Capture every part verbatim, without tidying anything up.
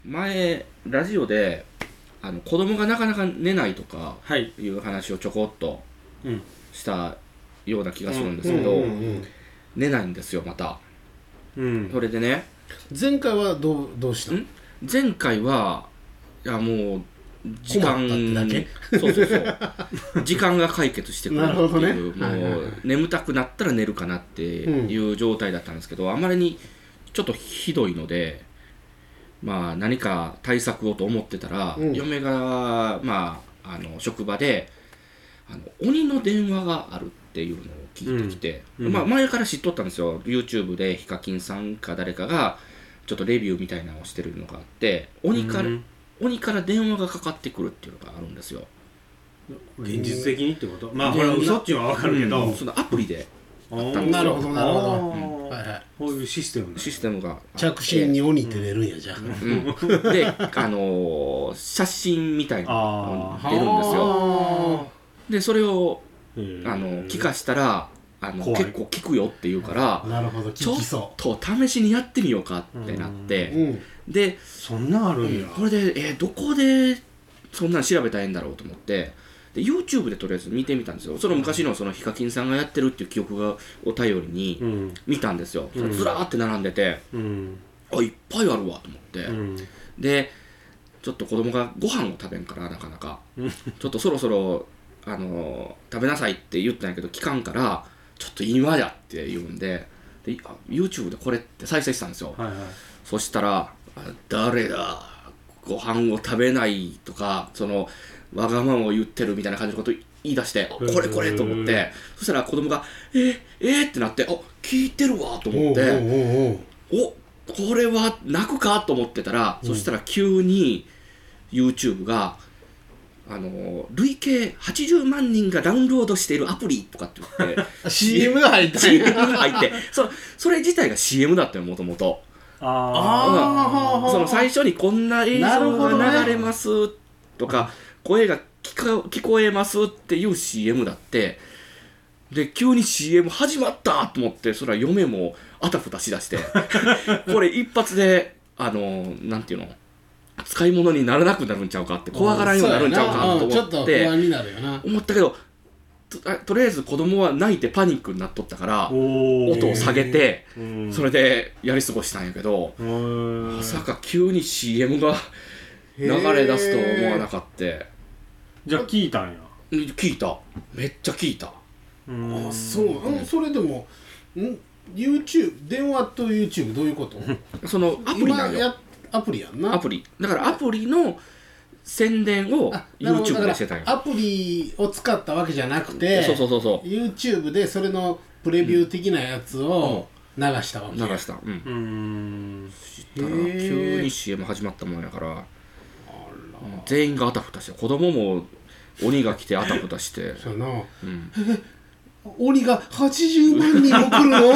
前ラジオであの子供がなかなか寝ないとかはいいう話をちょこっとうんしたような気がするんですけど、 うんうんうん寝ないんですよまた。 うんそれでね、 前回はどうどうしたの？ ん前回はいやもう時間困ったってだそうそうそう時間が解決してくれるっていう、 なるほどねもはいはいはいう眠たくなったら寝るかなっていう状態だったんですけど、あまりにちょっとひどいので、まあ何か対策をと思ってたら、 うん嫁がまああの職場であの鬼の電話があるっていうのを聞いてきて、 うんうんまあ前から知っとったんですよ。 YouTube でヒカキンさんか誰かがちょっとレビューみたいなのをしてるのがあって、鬼から、 うん鬼から電話がかかってくるっていうのがあるんですよ。 現実的にってことまあでこれは嘘っちゅうのは分かるけど、 うんそのアプリであーあったんですよなるほどなるほど、 あーはいはい、 こういうシステムシステムがあって着信に鬼って出るんやじゃあ、 うんで、あのー写真みたいなのあが出るんですよ。 あでそれをーあの聞かしたらあの怖い結構効くよって言うからーなるほどちょっ聞きそと試しにやってみようかってなっう、 て、 うん、 で、 そんなんあるんや、 これで、えーどこでそんなん調べたらいいんだろうと思ってで YouTube でとりあえず見てみたんですよ。その昔のそのヒカキンさんがやってるっていう記憶がを頼りにうん見たんですよ。 うんずらーって並んでて、 うんあいっぱいあるわと思って、 うんでちょっと子供がご飯を食べんからなかなかちょっとそろそろあのー食べなさいって言ったんやけど聞かんからちょっと今やって言うんで、であ YouTube でこれって再生したんですよ。 はいはいそしたらあ誰だご飯を食べないとかそのわがままを言ってるみたいな感じのこと言い出してあこれこれと思ってそしたら子供がえー、えー、ってなってあ聞いてるわと思っておうおうおうおうおこれは泣くかと思ってたら、 うんそしたら急に YouTube があの累計はちじゅうまんにんがダウンロードしているアプリとかって言ってシーエム が入ったんシーエムやが入ってそそれ自体が シーエム だったよもともと。 ああその最初にこんな映なる像ほどねが流れますとか、声が聞か聞こえますっていう シーエム だって、で急に シーエム 始まったと思って、それは嫁もあたふたしだしてこれ一発であのなんていうの使い物にならなくなるんちゃうかって怖がらんようになるんちゃうかとそうやなうんちょっと思って不安になるよな。 思ったけど、と, あとりあえず子供は泣いてパニックになっとったからお音を下げてうんそれでやり過ごしたんやけど、 うんまさか急に シーエム が流れ出すとは思わなかった。 じゃあ聞いたんや聞いた。めっちゃ聞いた。 うんあそう、うん、それでもん YouTube 電話と YouTube どういうこと？ そのアプリなんよ。 今やアプリやんな。 アプリ。だからアプリの宣伝をあなるほど YouTube でしてたんよ。 だからアプリを使ったわけじゃなくて、 そうそうそうそ YouTube でそれのプレビュー的なやつを流したわう。 けや。 流した。うん。 うんたらへー急に シーエム 始まったもんやから、うん全員があたふたして、子供も鬼が来てあたふたして、 そうやな。 うん、 鬼がはちじゅうまんにんも来るの？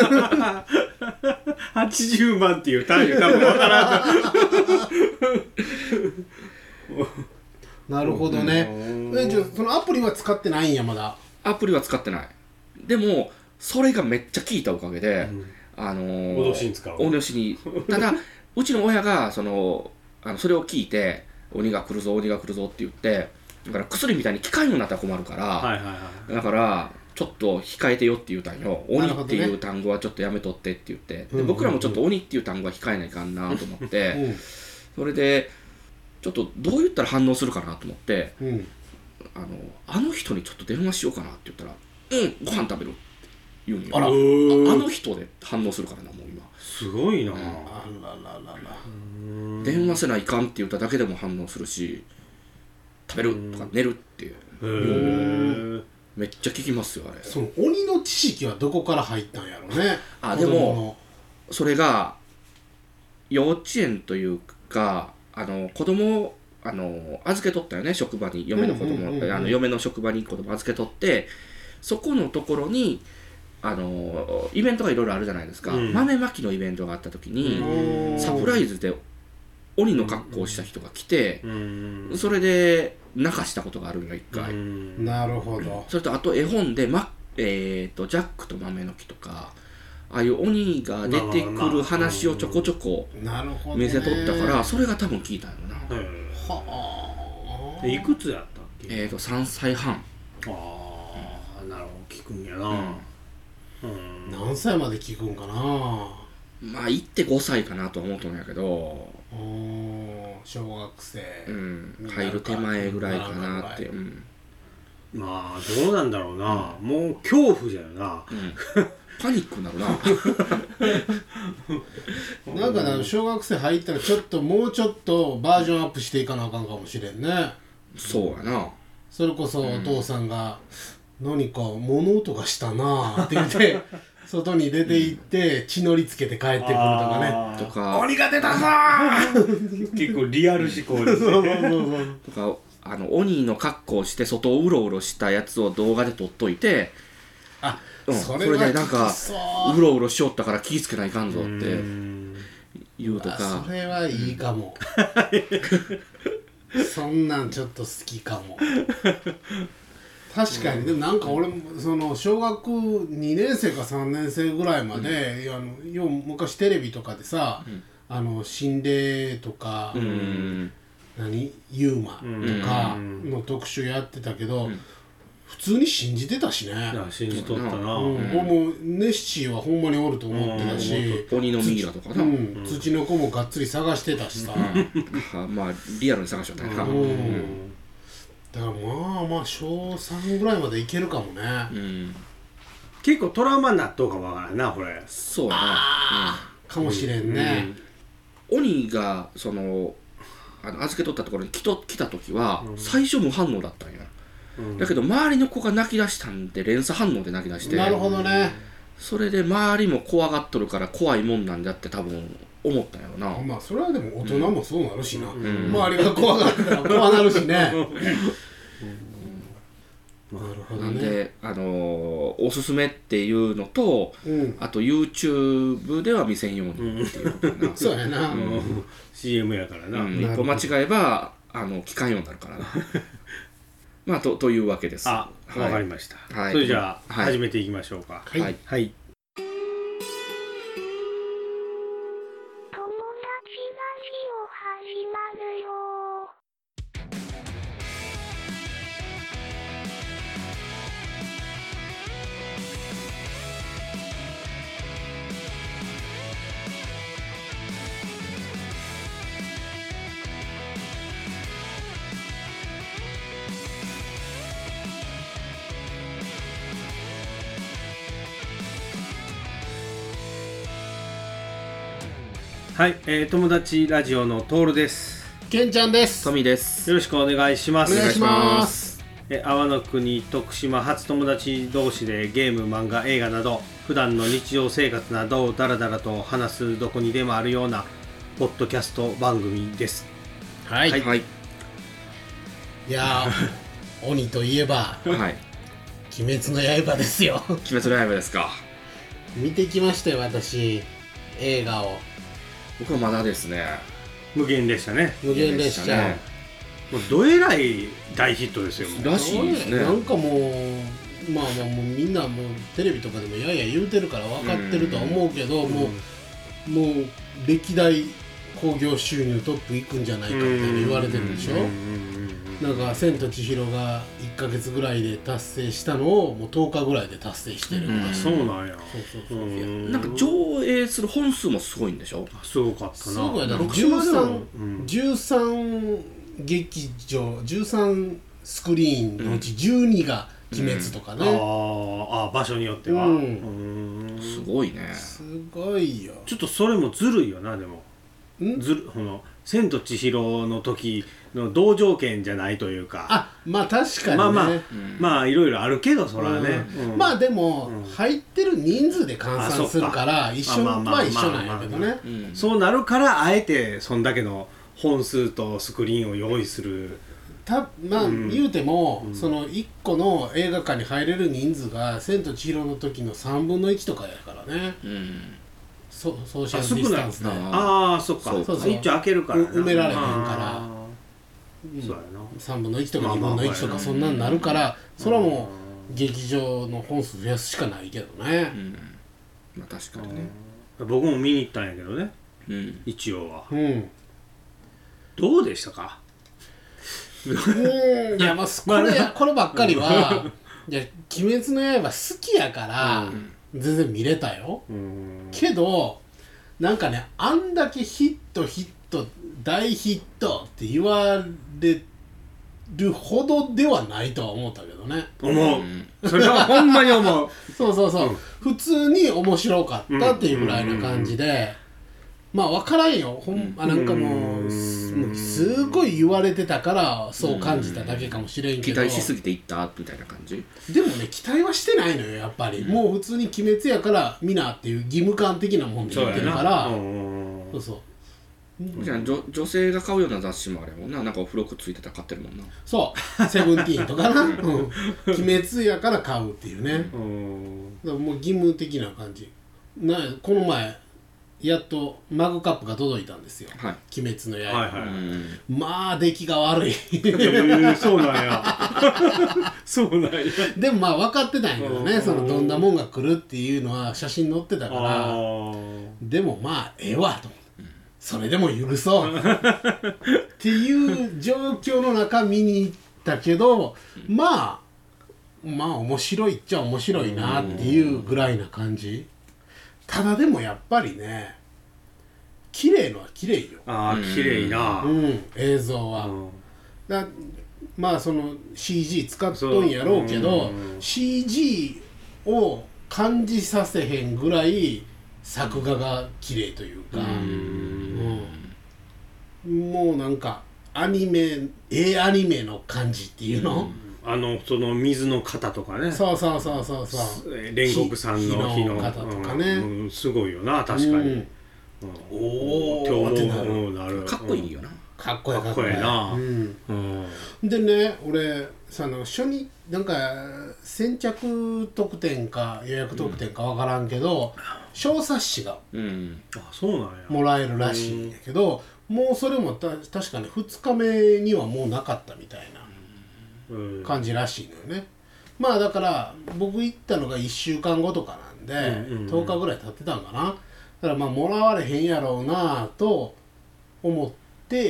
はちじゅうまんっていう単位多分分からんなるほどね。 うんえじゃあそのアプリは使ってないんやまだ。 アプリは使ってない。でもそれがめっちゃ効いたおかげで、 うんあのー、 脅しに使う脅しにただうちの親がそのあのそれを聞いて鬼が来るぞ鬼が来るぞって言ってだから薬みたいに効かんようになったら困るから、 はいはいはいだからちょっと控えてよって言うたんよ。鬼なるほどねっていう単語はちょっとやめとってって言って、 うんうんうんで僕らもちょっと鬼っていう単語は控えないかんなと思って、 うんそれでちょっとどう言ったら反応するかなと思ってうん。 あのあの人にちょっと電話しようかなって言ったらうんご飯食べるって言うんよ。 あらあうーんあの人で反応するからなもう今すごいなうんあらららら。 うん電話せないかんって言っただけでも反応するし食べるとか寝るっていうへーめっちゃ聞きますよあれ。 その鬼の知識はどこから入ったんやろね。 あでもそれが幼稚園というかあの子供をあの預けとったよね職場に嫁の子供、 うんうんうんうんあの嫁の職場に子供預けとってそこのところにあのイベントがいろいろあるじゃないですか、 うん豆まきのイベントがあった時に、 うんサプライズで鬼の格好をした人が来て、 うんそれで泣かしたことがあるんよ一回、 うんなるほど。 それとあと絵本で、まえー、とジャックと豆の木とかああいう鬼が出てくる話をちょこちょこなるほどね見せとったから、それが多分聞いたんよな。 へはあえいくつやったっけ？ えーとさんさいはん。 ああなるほど聞くんやな、 うんうん何歳まで聞くんかな。 まあ行ってごさいかなとは思ったんやけど、 おー小学生、 うん、入る手前ぐらいかなって、うん、 まあどうなんだろうな、もう恐怖じゃよな、 うん、パニックになるな。 なんかな小学生入ったらちょっともうちょっとバージョンアップしていかなあかんかもしれんね。 そうやな。 それこそお父さんが、何か物音がしたなあって言って外に出て行って血のりつけて帰ってくるとかね、 とか鬼が出たぞー結構リアル思考ですねとかあの鬼の格好をして外をうろうろしたやつを動画で撮っといて、 あ、 うん、 それはそれでなんかきつそううろうろしよったから気ぃつけないかんぞってうん言うとあか。 それはいいかもそんなんちょっと好きかも確かに、でもなんか俺もその小学にねん生かさんねん生ぐらいまで、うん、あのよう昔テレビとかでさ、うん、あの心霊とか、 うん、 何ユーマとかの特集やってたけど、うん、普通に信じてたしね。いや信じとったな、 うんうん、もうネッシーはほんまにおると思ってたし、 うん、鬼のミイラとかな、 うん、土の子もがっつり探してたしさ、 うん、まあリアルに探しよったんやな、 うんうん、だからまあまあ小さんぐらいまでいけるかもね、 うん、 結構トラウマになっとうかもわからんなこれ。 そうやな、 あうん、かもしれんね、 うん、鬼がそのあの預けとったところに来と来た時は、うん、最初無反応だったんや、うん、だけど周りの子が泣き出したんで連鎖反応で泣き出して、 なるほどね、 それで周りも怖がっとるから怖いもんなんだって多分思ったんやろな。 まあそれはでも大人もそうなるしな、 うん、 周りが怖がってたら怖なるしね、うん、なるほどね。 なんで、あのー、おすすめっていうのと、うん、あと YouTube では見せんようにっていうのかなそうやな、 うん、シーエム やからな、 うん、一歩間違えばあの聞かんようになるからなまあ と, というわけです。 あ、わ、はい、かりました、はい、それじゃあ、はい、始めていきましょうか。 はい、はいはい、 はい、えー、友達ラジオのトールです。 ケンちゃんです。 トミです。 よろしくお願いします。 お願いします。 え阿波の国徳島初友達同士でゲーム、漫画、映画など普段の日常生活などをダラダラと話すどこにでもあるようなポッドキャスト番組です。 はい。はい。はい、いやー鬼といえば、はい、鬼滅の刃ですよ。 鬼滅の刃ですか。 見てきましたよ私映画を。 僕はまだですね。 無限列車ね。 無限列車、ね、 もうどえらい大ヒットですよ。 らしいですね。 なんかもうまあまあもうみんなもうテレビとかでもやや言うてるから分かってるとは思うけど、うん、もうもう歴代興行収入トップいくんじゃないかみたいな言われてるでしょ。なんか千と千尋がいっかげつぐらいで達成したのをもうとおかぐらいで達成してるらしい。 そうなんや。 そうそうそう。 なんか上映する本数もすごいんでしょ。 すごかったな。 すごいだからじゅうさん、じゅうさん劇場じゅうさんスクリーンのうちじゅうにが鬼滅とかね、 うん、ああ場所によっては、うん、 すごいね。 すごいよ。 ちょっとそれもずるいよな。でもずるこの千と千尋の時の同条件じゃないというか、 あまあ確かにね、 まあまあ、 うん、 まあいろいろあるけどそれはね、 うんうん、まあでも、うん、入ってる人数で換算するから一緒は一緒なんやけどね。 そうなるからあえてそんだけの本数とスクリーンを用意する。 たまあ、うん、言うても、うん、そのいっこの映画館に入れる人数が千と千尋の時のさんぶんのいちとかやからね、うん、ソ, ソーシャルディスタンスで、 ああそっかそうそうそう、一応開けるから埋められへんから、うん、そうやなさんぶんのいちとかにぶんのいちとかそんなんなるから、それはもう劇場の本数増やすしかないけどね、 まあ確かにね。 僕も見に行ったんやけどね、 うん、 一応は。 うんどうでしたか？ うんいやまあこれこればっかりはいや鬼滅の刃好きやから、うん、全然見れたよ。うんけどなんかねあんだけヒットヒット大ヒットって言われるほどではないとは思ったけどね。 思う。それはほんまに思う。 そうそうそう、うん、普通に面白かったっていうぐらいな感じで、まあ分からんよ。ほんあなんかもうすごい言われてたからそう感じただけかもしれんけど、 期待しすぎていったみたいな感じ。 でもね期待はしてないのよやっぱり、うん、もう普通に鬼滅やから見なっていう義務感的なもんで言ってるから。そうそうじゃあ 女, 女性が買うような雑誌もあれもんな、なんかお付録ついてたら買ってるもんな。 そうセブンティーンとかな、うん、鬼滅やから買うっていうね。うんだからもう義務的な感じな。この前やっとマグカップが届いたんですよ、はい、鬼滅の刃、はいはいはい、まあ出来が悪いそうなんやそうなんや。 でもまあ分かってたんやけどね、そのどんなもんが来るっていうのは写真載ってたから、でもまあええわと、それでも許そうっていう状況の中見に行ったけど、まあまあ面白いっちゃ面白いなっていうぐらいな感じ。ただでもやっぱりね綺麗のは綺麗よ。 ああ綺麗な、 うん、映像は、うん、だまあその シージー 使っとんやろうけど、うん、シージー を感じさせへんぐらい作画が綺麗というか、うんうん、もうなんかアニメえアニメの感じっていうの、うんあのその水の型とかね。 そうそうそうそうそう。 煉獄さんの火の型とかね、 うんうん、すごいよな確かに。うん、 おおってなる。なる。 かっこいいよな。 かっこいいかっこいいな。 うんうん、でね俺その初日なんか先着特典か予約特典かわからんけど、うん、小冊子が、 うん、あそうなんやもらえるらしいんやけど、もうそれもた確かにふつかめにはもうなかったみたいな感じらしいのよね。まあだから僕行ったのがいっしゅうかんごとかなんで、うんうんうん、とおかぐらい経ってたんかな。だからまあもらわれへんやろうなと思って、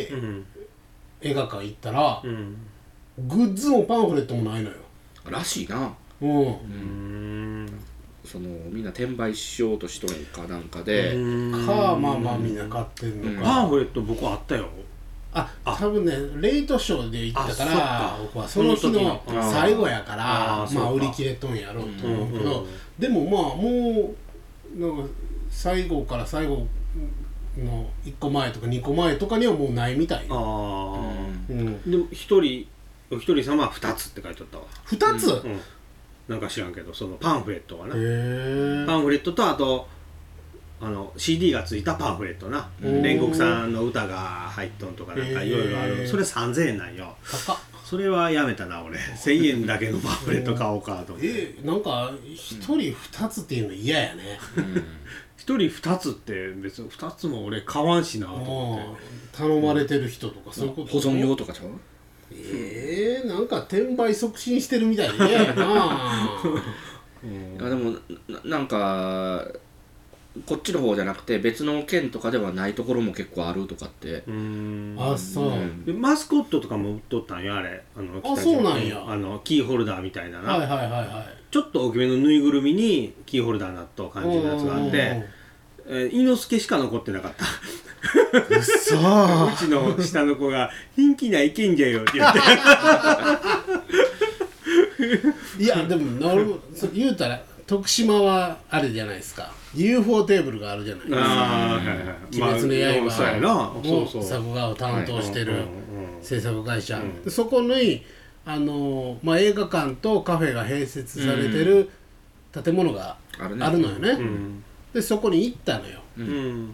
うん、映画館行ったら、うん、グッズもパンフレットもないのよらしいな。 うん、うーんそのみんな転売しようとしとるかなんかでかまあまあみんな買ってるのか、 うん、パンフレット僕あったよ。 あ、多分ねレイトショーで行ったから僕はその日の最後やからあまあ売り切れとんやろうと思うけど、うんうん、でもまあもうなんか最後から最後のいっこまえとかにこまえとかにはもうないみたいよ。 あ、うん、でも一人お一人様はふたつって書いてあったわ。 ふたつ、 うんうん、なんか知らんけどそのパンフレットがな、へパンフレットとあとあの シーディー がついたパンフレットな、煉獄さんの歌が入っとんとかなんかいろいろある。それさんぜんえんなんよ。 高っ。 それはやめたな俺。せんえんだけのパンフレット買おうかと思って。 えー、なんかひとりふたつっていうの嫌やね。 ひとりふたつって別にふたつも俺買わんしなと思って。 頼まれてる人とかそういうこと。 保存用とかちゃう？ えー、なんか転売促進してるみたいで嫌やな。 うん、あでも な, なんかこっちの方じゃなくて別の県とかではないところも結構あるとかって。 うーんあそう、うん、 でマスコットとかも売っとったんやあれ。あのあそうなんや。 あのキーホルダーみたいなな、 はいはいはいはい、 ちょっと大きめのぬいぐるみにキーホルダーになった感じのやつがあって、えー、猪之助しか残ってなかったうそーうちの下の子が「人気ないけんじゃよ」って言っていやでもなる言うたら徳島はあれじゃないですか ユーフォー テーブルがあるじゃないですか。 あ、はいはい、 鬼滅の刃の作画を担当してる制作会社、うん、そこにあの、まあ、映画館とカフェが併設されてる建物があるのよね、うん、でそこに行ったのよ、うん、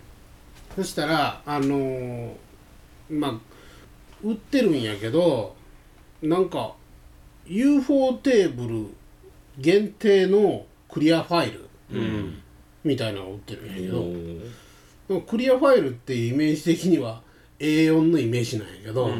そしたらあのまあ売ってるんやけどなんか ユーフォー テーブル限定のクリアファイル、うん、みたいなのを売ってるんやけど、うん、クリアファイルっていうイメージ的には エーよん のイメージなんやけど、うん、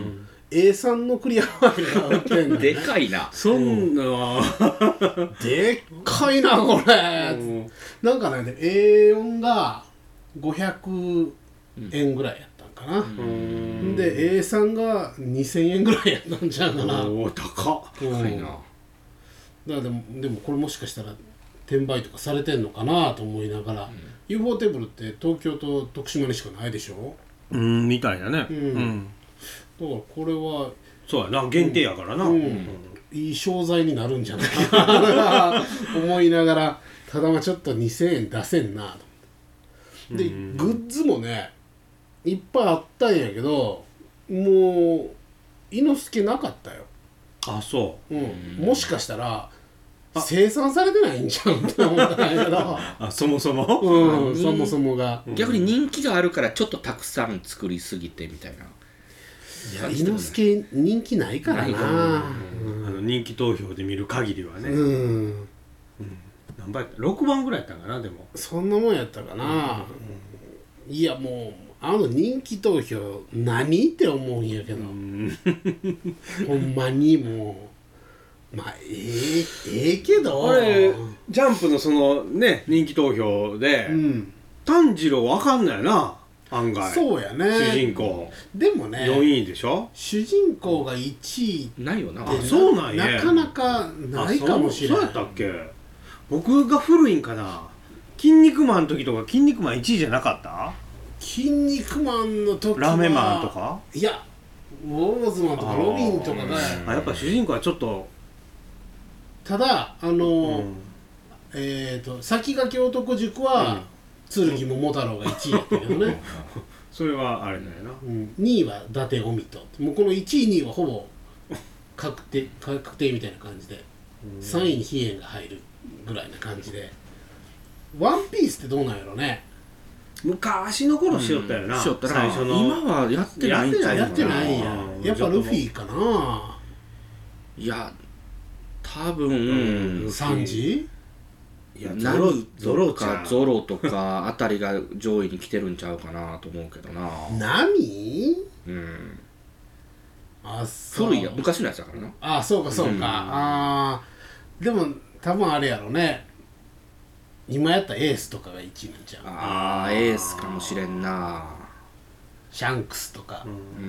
エースリー のクリアファイルが売ってんのでかいな。 そんなでっかいなこれ、なんかね エーよん がごひゃくえんぐらいやったんかな、 うんで エースリー がにせんえんぐらいやったんちゃうかな。 おお高っ。 うん高いな。 だからでもでもこれもしかしたら転売とかされてんのかなと思いながら、うん、ユーフォー テーブルって東京と徳島にしかないでしょ。 うんみたいなね、 うんうん、 だからこれはそうやな限定やからな、 うんうんうん、いい商材になるんじゃないかな思いながら、ただまあちょっとにせんえん出せんなと。で、うん、グッズもねいっぱいあったんやけどもう猪之助なかったよ。 あそう、 うん、もしかしたら生産されてないんじゃんって思ったんやけどあそもそも、 うん、そもそもが逆に人気があるからちょっとたくさん作りすぎてみたいな。 いや猪之助人気ないからな、うん、 あの人気投票で見る限りはね、 うんうん、 何倍やったろくばんぐらいやったんかな。でもそんなもんやったかな、うん、いやもうあの人気投票何って思うんやけど、うん、ほんまにもうまあええええけどあれジャンプのそのね人気投票で、うん、炭治郎わかんないな案外。 そうやね主人公でもねよんいでしょ。 主人公がいちいないよな。 あそうなんや。 なかなかないかもしれない。 そうやったっけ。僕が古いんかな。筋肉マンの時とか筋肉マンいちいじゃなかった。 筋肉マンの時はラーメンマンとか。 いやウォーズマンとかロビンとかがあやっぱ主人公はちょっとただあの、うん、えっ、ー、と先駆け男塾は、うん、剣桃太郎がいちいやったけどねそれはあれだよな、 うん、にいは伊達臣ともうこのいちいにいはほぼ確定確定みたいな感じで、うん、さんいに飛燕が入るぐらいな感じで。ワンピースってどうなんやろね。 昔の頃しよったよな、うん、しよったな。最初の今はやってないんちゃうかな。 やってないんや、うん、やっぱルフィかな。 いや多分、 うん、サンジいやゾロゾロかゾロとかあたりが上位に来てるんちゃうかなと思うけどな。 ナミうんあそう古いや昔のやつだからな。 あそうかそうか、うん、あでも多分あれやろね今やったエースとかがいちいなんちゃう。 ああエースかもしれんな。 シャンクスとか、 うん、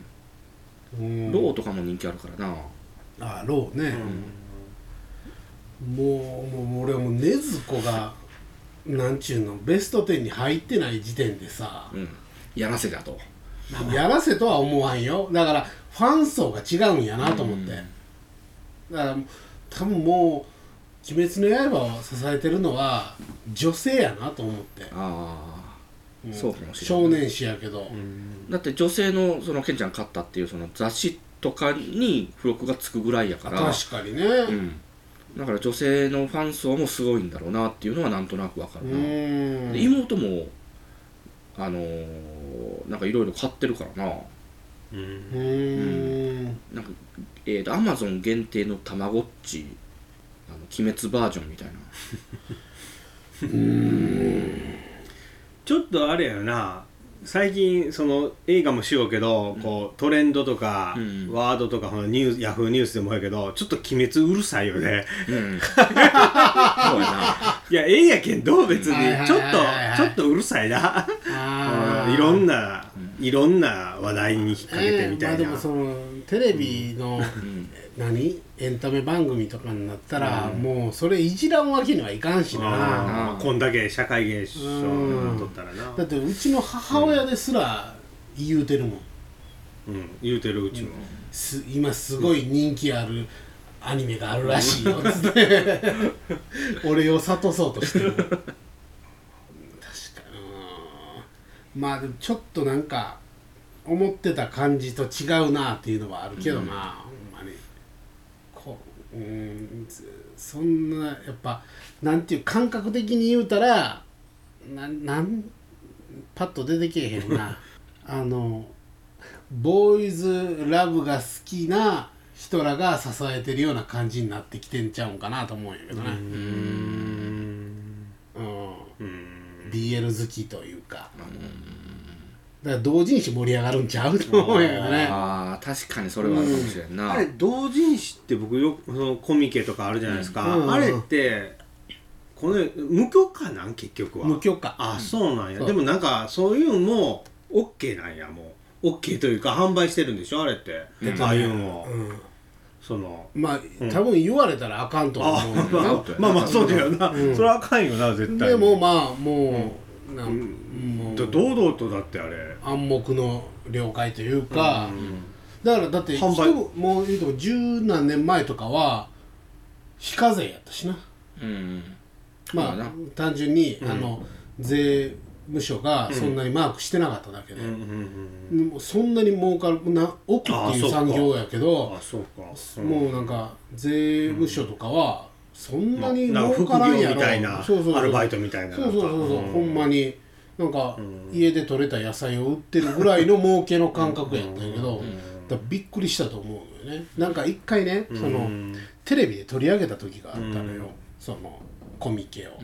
うん、ローとかも人気あるからな。 ああローね、うん、もうもう俺はもう禰豆子がなんちゅうのベストじゅうに入ってない時点でさ、 うん、やらせだとやらせとは思わんよ。だからファン層が違うんやなと思って、うん、だから多分もう鬼滅の刃を支えてるのは女性やなと思って。 ああ、うん、そうかもしれない。少年誌やけど、 うん、だって女性のそのケンちゃん勝ったっていうその雑誌とかに付録がつくぐらいやから。 確かにね、 うん、だから女性のファン層もすごいんだろうなっていうのはなんとなくわかるな。で妹もあのー、なんかいろいろ買ってるからな。 うん、うんなんかえーとアマゾン限定のたまごっちあの鬼滅バージョンみたいなうーんちょっとあれやな最近その映画もしようけど、うん、こうトレンドとか、うん、ワードとかニューヤフーニュースでもやけどちょっと鬼滅うるさいよね、うん、そうやないやええやけんど別にちょっとちょっとうるさいないろんないろんな話題に引っ掛けてみたいな、 えーまあ、でもそのテレビの、うん、何エンタメ番組とかになったら、うん、もうそれいじらんわけにはいかんしな、 まあ、こんだけ社会現象になっとったらな。 だってうちの母親ですら言うてるもん、 うん、言うてるうちも、 す今すごい人気あるアニメがあるらしいよつって俺を諭そうとしてる確かにまあでもちょっとなんか思ってた感じと違うなっていうのはあるけどな、うん、ほんまにこう、うん、そんなやっぱなんていう感覚的に言うたらななんパッと出てけえへんなあのボーイズラブが好きな人らが支えてるような感じになってきてんちゃうんかなと思うんやけどね。うーん、うん、ビーエル 好きというか、 だから同人誌盛り上がるんちゃうと思うんやけどね。 ああ確かにそれはあるかもしれんな、 あれ同人誌って僕よくそのコミケとかあるじゃないですか、 うん、 あれってこれ無許可なん結局は無許可。 あそうなんや、 そうでもなんかそういうのも OK なんやもう OK というか販売してるんでしょあれって、 えっとねああいうのを、 うん、 そのまあ、 うん、 多分言われたらあかんと思うんだけど、 まあ、まあまあそうだよな、うん、それはあかんよな絶対でもまあもう、うん、なんもうもう堂々とだってあれ暗黙の了解というか、 うん、 だからだって販売人もう言うとも十何年前とかは非課税やったしな、 うん、 まあな単純に、 うん、 あの税務署がそんなにマークしてなかっただけで、うんうん、そんなに儲かるな億っていう産業やけど、 あそうか、 うん、もうなんか税務署とかはそんなに儲からんやろ、 まあ、副業みたいなそうそうそうアルバイトみたいなそうそうそうそう、 うん、 ほんまになんか家で採れた野菜を売ってるぐらいの儲けの感覚やったんやけど、うん、だからびっくりしたと思うのよね。なんか一回ね、そのテレビで取り上げた時があったのよ、そのコミケを、うん、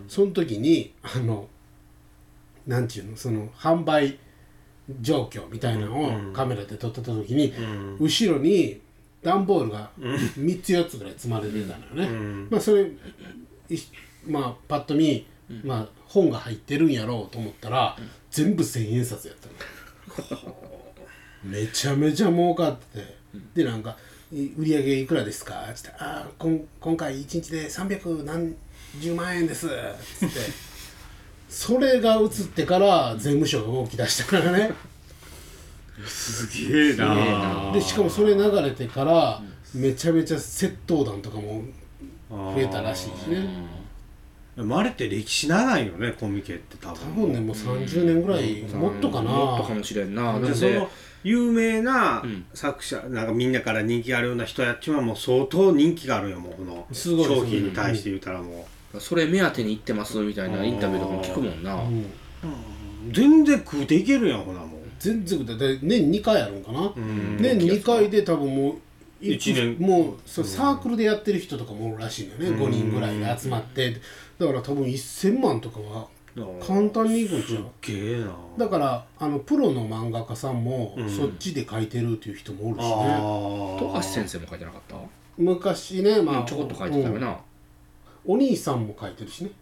その時にあのなんていうのその販売状況みたいなのをカメラで撮ってた時に、うん、後ろに段ボールがみっつよっつぐらい積まれてたのよね、うん、まあそれまあパッと見、うん、まあ本が入ってるんやろうと思ったら、うん、全部千円札やったのめちゃめちゃ儲かってて、うん、でなんか売り上げいくらですかって言ってあこん今回いちにちでさんびゃくなんじゅうまんえんですって言ってそれが移ってから税務署が動き出したからねすげえなでしかもそれ流れてからめちゃめちゃ窃盗団とかも増えたらしいしね。 でもあれって歴史長いよねコミケって多分多分ねもうさんじゅうねんぐらい、うん、もっとかなもっとかもしれんな。 でその有名な作者、うん、なんかみんなから人気があるような人やっちはもう相当人気があるよもうこの商品に対して言ったらもうそれ目当てに行ってますみたいなインタビューとかも聞くもんな、うん、 全然食うていけるやんほなもう全然食うて年にかいあるんかな、うん、年にかいで多分もういちねんもうそうサークルでやってる人とかもおるらしいのよね、うん、ごにんぐらいで集まってだから多分せんまんとかは簡単にいくんちゃう。 すっげえな。 だからあのプロの漫画家さんも、うん、そっちで描いてるっていう人もおるしね。 富樫先生も描いてなかった？ 昔ね、まあ、 うん、ちょこっと描いてたよな、うん、 お兄さんも描いてるしね。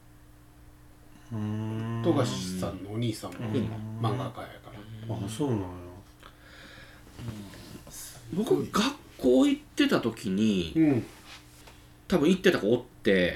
富樫さんのお兄さんも漫画家やから。 あ、そうなんや。 僕学校行ってた時に、うん、多分行ってた子おって、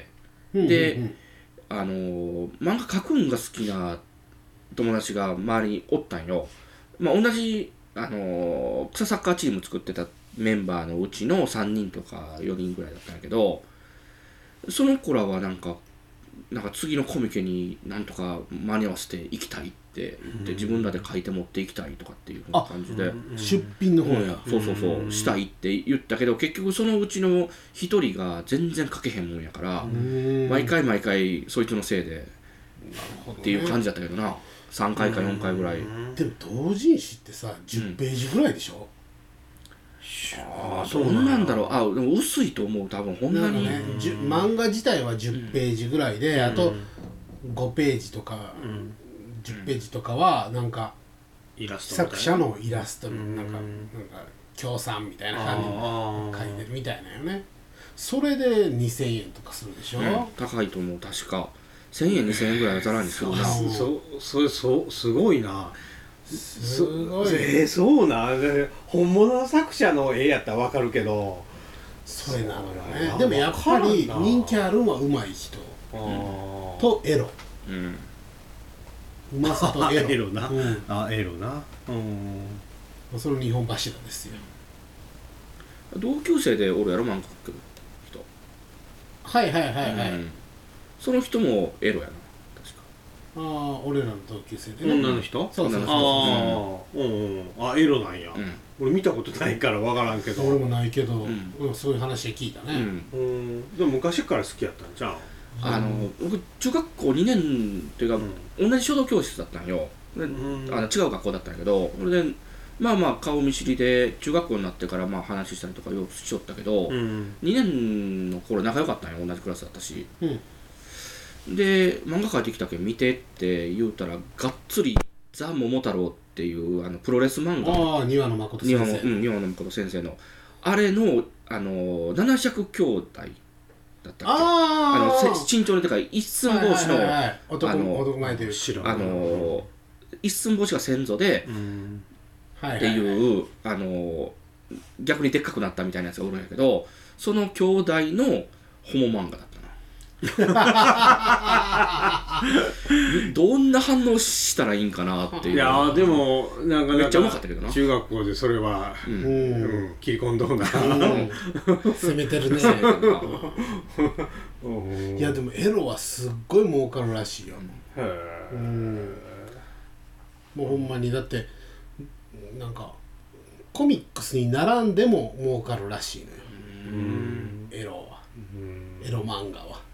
うん、で、うんうんあのー、漫画描くんが好きな友達が周りにおったんよ。まあ、同じ、あのー、草サッカーチーム作ってたメンバーのうちのさんにんとかよにんぐらいだったんやけど、その子らはなんか、なんか次のコミケになんとか間に合わせて行きたいって言って、自分らで書いて持って行きたいとかっていう感じで、 出品の方や、 うん、そうそうそうしたいって言ったけど、結局そのうちの一人が全然書けへんもんやから、毎回毎回そいつのせいでっていう感じだったけどな。さんかいかよんかいぐらい。 でも同人誌ってさじゅっページぐらいでしょ、 うん、ああどうなんだろう。あでも薄いと思う多分ほんまに、 ね、漫画自体はじゅっページぐらいで、うん、あとごページとか、うん、じゅっページとかはなんかイラスト作者のイラストのなんか、なんか協賛みたいな感じで書いてるみたいなよね。それでにせんえんとかするでしょ、うん、 高いと思う。確かせんえんにせんえんぐらいはざらにするな。 そそそすごいな。 すごい。 えー、そうな。本物の作者の絵やったらわかるけど。 それなのよね。でもやっぱり人気あるのは上手い人とエロ。うん。うまさとエロ。 エロな。うん、あエロな。うん。 その日本柱ですよ。 同級生でおるやろ漫画描く人。 はいはいはいはい。うん、 その人もエロやな。 ああ、俺らの同級生でね。女の人？ そうそうそう。 ああ、うん、あ、エロなんや。うん、俺見たことないからわからんけど。 俺もないけど、うん、そういう話で聞いたね。 うん。うん、でも昔から好きやったんじゃん。 あの、僕中学校にねんっていうか、うん、同じ書道教室だったんよ。で、うん、あの違う学校だったんやけど、それでまあまあ顔見知りで中学校になってからまあ話したりとかよくしよったけど、うん、にねんの頃仲良かったんよ。同じクラスだったし。うんで漫画描いてきたけん見てって言うたらがっつりザ・桃太郎っっていうあのプロレス漫画、 ああ庭野誠先庭野生、 うん庭野誠先生のあれのあの七尺兄弟だったっけ、ああのせ身長の高い一寸法師の、 はいはいはいはい、男あの男前という知らんあの一寸法師が先祖で、 うんはいっていう、あの逆にでっかくなったみたいなやつがおるんやけど、その兄弟のホモ漫画だったなどんな反応したらいいんかなっていう。 いやーでもなんかめっちゃうまかったけどな。 中学校でそれは、 うんうんうん切り込んどうなうん攻めてるねいやでもエロはすっごい儲かるらしいよ、 へーうんもうほんまにだってなんかコミックスに並んでも儲かるらしいのよ、 うんエロはうんエロ漫画は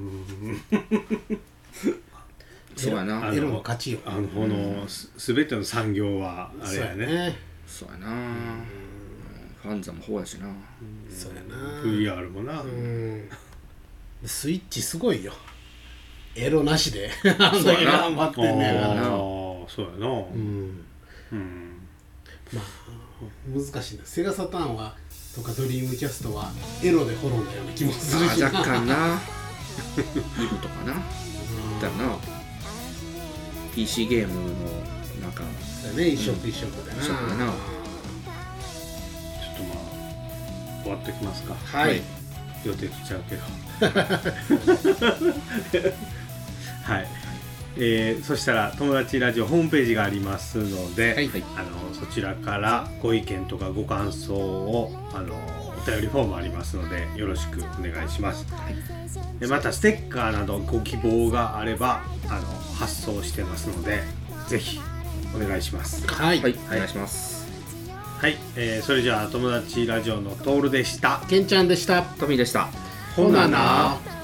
そうやなあのエロの勝ちよ。 あのこのす全ての産業はあれやねそうやねそうやな、ファンザもほうやしな。 そうやなブイアール もな、 うんスイッチすごいよエロなしであんだけ頑張ってんねやからあなーそうやなうんうんまあ難しいな。セガサターンはとかドリームキャストはエロで滅んだような気もするしなあ若干なリブとかなだな ピーシー ゲームのなんかそうやね一色一色でな、 一色だなちょっとまあ終わってきますか。 はい、 はい予定来ちゃうけどはい、えー、そしたら友達ラジオホームページがありますので、 はいあのそちらからご意見とかご感想をあのお便りフォームありますのでよろしくお願いします、でまたステッカーなどご希望があればあの発送してますのでぜひお願いしますはいはい、お願いします。 はい、えー、それじゃあ友達ラジオのトールでした。 ケンちゃんでした。 トミーでした。 ほなな。